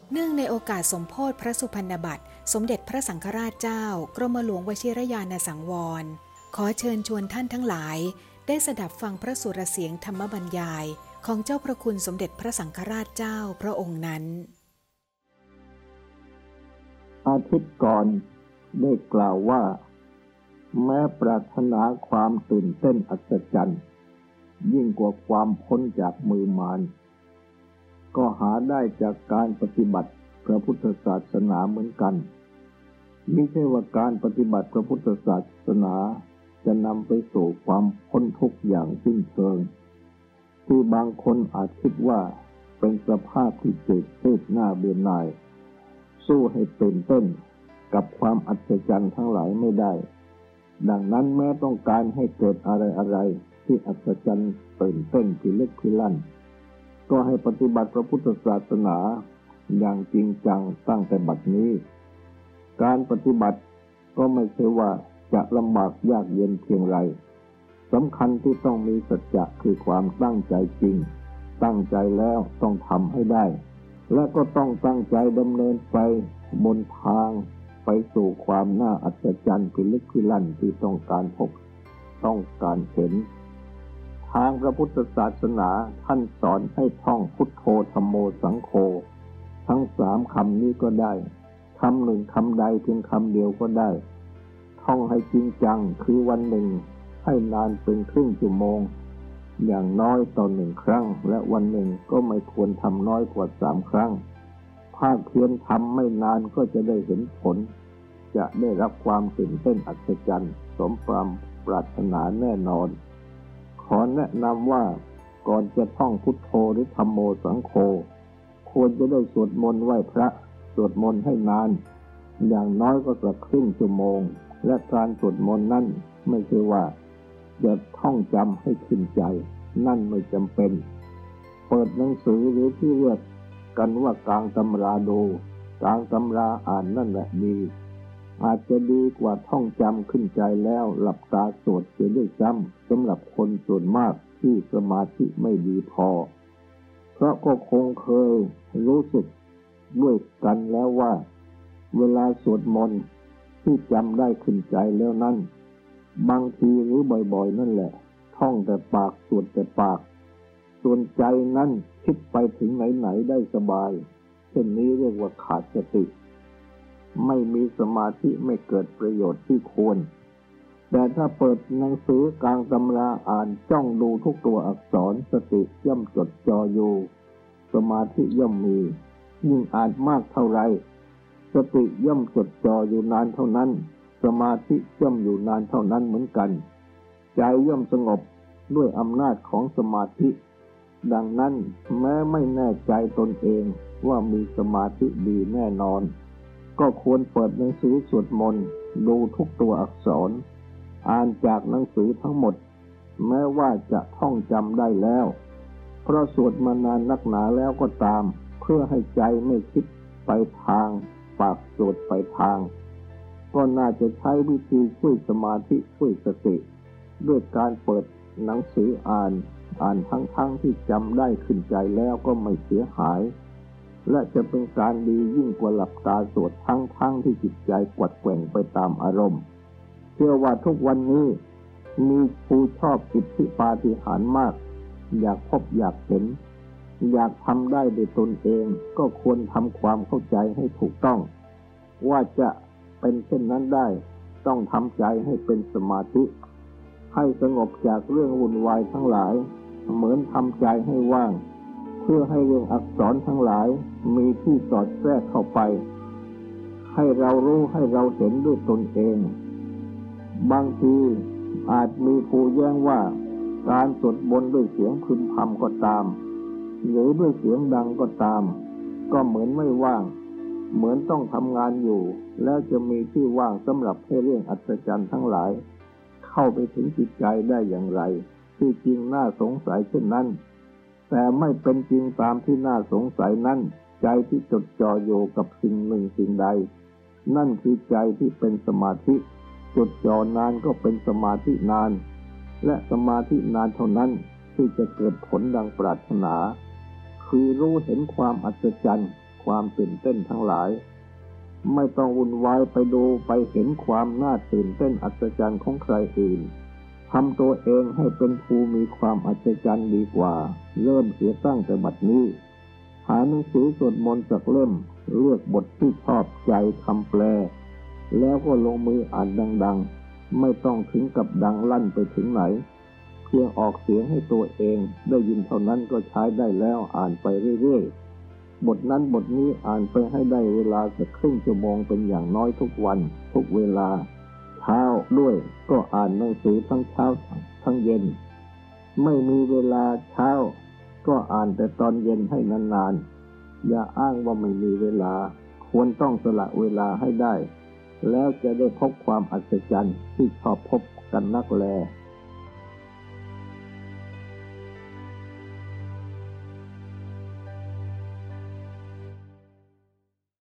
เนื่องในโอกาสสมโภชพระสุพรรณบัตรสมเด็จพระสังฆราชเจ้ากรมหลวงวชิรยานสังวรขอเชิญชวนท่านทั้งหลายได้สดับฟังพระสุรเสียงธรรมบรรยายของเจ้าพระคุณสมเด็จพระสังฆราชเจ้าพระองค์นั้นอาทิตย์ก่อนได้กล่าวว่าแม้ปรารถนาความตื่นเต้นอัศจรรย์ยิ่งกว่าความพ้นจากมือมารก็หาได้จากการปฏิบัติพระพุทธศาสนาเหมือนกันไม่ใช่ว่าการปฏิบัติพระพุทธศาสนาจะนำไปสู่ความพ้นทุกข์อย่างสิ้นเชิงที่บางคนอาจคิดว่าเป็นสภาพที่เจ็บเจ็บหน้าเบื่อหน่ายสู้ให้ตื่นเต้นกับความอัศจรรย์ทั้งหลายไม่ได้ดังนั้นแม้ต้องการให้เกิดอะไรที่อัศจรรย์ตื่นเต้นพิลึกพิลั่นก็ให้ปฏิบัติพระพุทธศาสนาอย่างจริงจังตั้งแต่บัดนี้การปฏิบัติก็ไม่ใช่ว่าจะลำบากยากเย็นเพียงไรสำคัญที่ต้องมีสัจจะคือความตั้งใจจริงตั้งใจแล้วต้องทำให้ได้และก็ต้องตั้งใจดำเนินไปบนทางไปสู่ความน่าอัศจรรย์พิลึกพิลั่นที่ต้องการพบต้องการเห็นทางพระพุทธศาสนาท่านสอนให้ท่องพุทโธธัมโมสังโฆทั้ง3 คำนี้ก็ได้คำหนึ่งคำใดเพียงคำเดียวก็ได้ท่องให้จริงจังคือวันหนึ่งให้นานเป็นครึ่งชั่วโมงอย่างน้อยต่อ1 ครั้งและวันหนึ่งก็ไม่ควรทำน้อยกว่า3 ครั้งภาคเพียรทำไม่นานก็จะได้เห็นผลจะได้รับความตื่นเต้นอัศจรรย์สมความปรารถนาแน่นอนขอแนะนำว่าก่อนจะท่องพุทโธหรือธัมโมสังโฆควรจะได้สวดมนต์ไหว้พระสวดมนต์ให้นานอย่างน้อยก็สักครึ่งชั่วโมงและการสวดมนต์นั้นไม่ใช่ว่าจะท่องจำให้ขึ้นใจนั่นไม่จำเป็นเปิดหนังสือหรือที่เรียกกันว่ากลางตำราดูกลางตำราอ่านนั่นแหละดีอาจจะดีกว่าท่องจำขึ้นใจแล้วหลับตาสวดเสียด้วยซ้ำสำหรับคนส่วนมากที่สมาธิไม่ดีพอเพราะก็คงเคยรู้สึกด้วยกันแล้วว่าเวลาสวดมนต์ที่จำได้ขึ้นใจแล้วนั้นบางทีหรือบ่อยๆนั่นแหละท่องแต่ปากสวดแต่ปากส่วนใจนั้นคิดไปถึงไหนๆได้สบายเช่นนี้เรียกว่าขาดสติไม่มีสมาธิไม่เกิดประโยชน์ที่ควรแต่ถ้าเปิดหนังสือกลางตำราอ่านจ้องดูทุกตัวอักษรสติย่อมจดจ่ออยู่สมาธิย่อมมียิ่งอ่านมากเท่าไรสติย่อมจดจ่ออยู่นานเท่านั้นสมาธิย่อมอยู่นานเท่านั้นเหมือนกันใจย่อมสงบด้วยอำนาจของสมาธิดังนั้นแม้ไม่แน่ใจตนเองว่ามีสมาธิดีแน่นอนก็ควรเปิดหนังสือสวดมนต์ดูทุกตัวอักษรอ่านจากหนังสือทั้งหมดแม้ว่าจะท่องจำได้แล้วเพราะสวดมานานนักหนาแล้วก็ตามเพื่อให้ใจไม่คิดไปทางปากสวดไปทางก็น่าจะใช้วิธีช่วยสมาธิช่วยสติด้วยการเปิดหนังสืออ่านทั้งที่จำได้ขึ้นใจแล้วก็ไม่เสียหายและจะเป็นการดียิ่งกว่าหลับตาสวดทั้งที่จิตใจกวัดแกว่งไปตามอารมณ์เชื่อว่าทุกวันนี้มีผู้ชอบอิทธิปาฏิหาริย์มากอยากพบอยากเห็นอยากทำได้ด้วยตนเองก็ควรทำความเข้าใจให้ถูกต้องว่าจะเป็นเช่นนั้นได้ต้องทำใจให้เป็นสมาธิให้สงบจากเรื่องวุ่นวายทั้งหลายเหมือนทำใจให้ว่างเพื่อให้เรื่องอักษรทั้งหลายมีที่สอดแทรกเข้าไปให้เรารู้ให้เราเห็นด้วยตนเองบางทีอาจมีผู้แย้งว่าการสวดมนต์ด้วยเสียงพึมพำก็ตามหรือด้วยเสียงดังก็ตามก็เหมือนไม่ว่างเหมือนต้องทำงานอยู่แล้วจะมีที่ว่างสำหรับให้เรื่องอัศจรรย์ทั้งหลายเข้าไปถึงจิตใจได้อย่างไรที่จริงน่าสงสัยเช่นนั้นแต่ไม่เป็นจริงตามที่น่าสงสัยนั้นใจที่จดจ่ออยู่กับสิ่งหนึ่งสิ่งใดนั่นคือใจที่เป็นสมาธิจดจ่อนานก็เป็นสมาธินานและสมาธินานเท่านั้นที่จะเกิดผลดังปรารถนาคือรู้เห็นความอัศจรรย์ความตื่นเต้นทั้งหลายไม่ต้องวุ่นวายไปดูไปเห็นความน่าตื่นเต้นอัศจรรย์ของใครอื่นทำตัวเองให้เป็นผู้มีความอัศจรรย์ดีกว่าเริ่มเสียตั้งแต่บัดนี้หาหนังสือสวดมนต์สักเล่มเลือกบทที่ชอบใจคำแปลแล้วก็ลงมืออ่านดังๆไม่ต้องถึงกับดังลั่นไปถึงไหนเพียงออกเสียงให้ตัวเองได้ยินเท่านั้นก็ใช้ได้แล้วอ่านไปเรื่อยๆบทนั้นบทนี้อ่านไปให้ได้เวลาสักครึ่งชั่วโมงเป็นอย่างน้อยทุกวันทุกเวลาเช้าด้วยก็อ่านหนังสือทั้งเช้าทั้งเย็นไม่มีเวลาเช้าก็อ่านแต่ตอนเย็นให้นานๆอย่าอ้างว่าไม่มีเวลาควรต้องสละเวลาให้ได้แล้วจะได้พบความอัศจรรย์ที่ชอบพบกันนักแล